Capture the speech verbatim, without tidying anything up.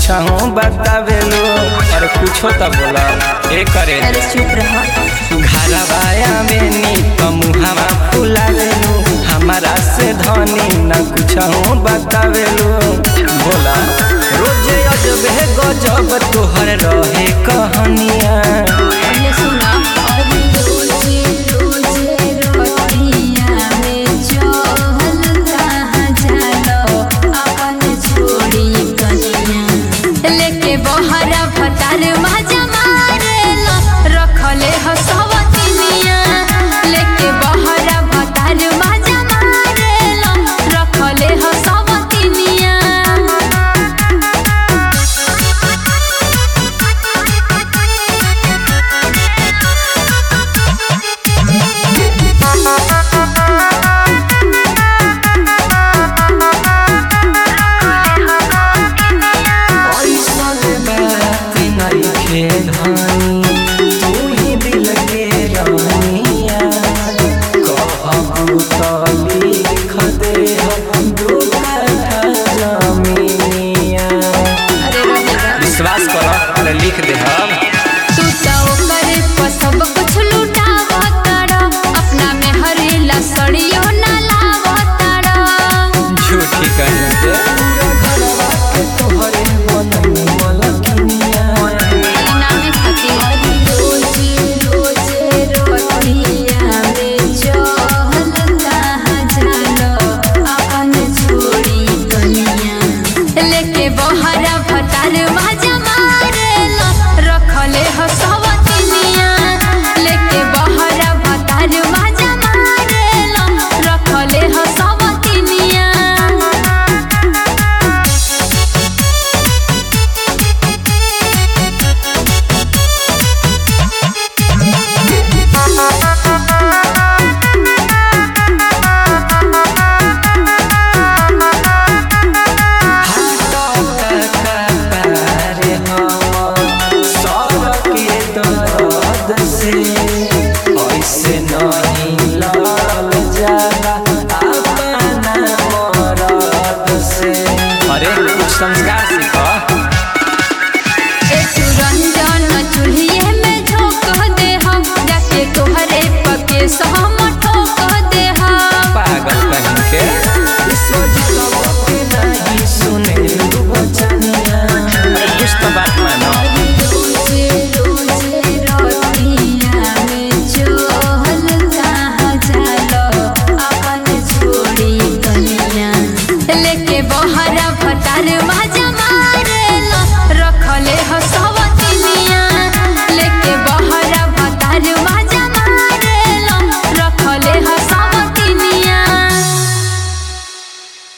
कुछ हूँ बतावेलो। अरे कुछो तो बोला ए करे। अरे चुप रह। घरवाया में नी मुहावा फुलावेलो, हमारा से धनी न कुछ हूँ बतावेलो। बोला रोजे अजब है गजब तोहर रहे कहानिया। पहले सुना। रोजे रोजे रोटियां में चहल कहाँ जालो अपन छोड़ी कनिया। लेके बहरा भतार मजा मारेला रखले हो सवतिनिया। लेके बहरा भतार मजा मारेला रखले हो सवतिनिया। विश्वास करो लिख दे हम।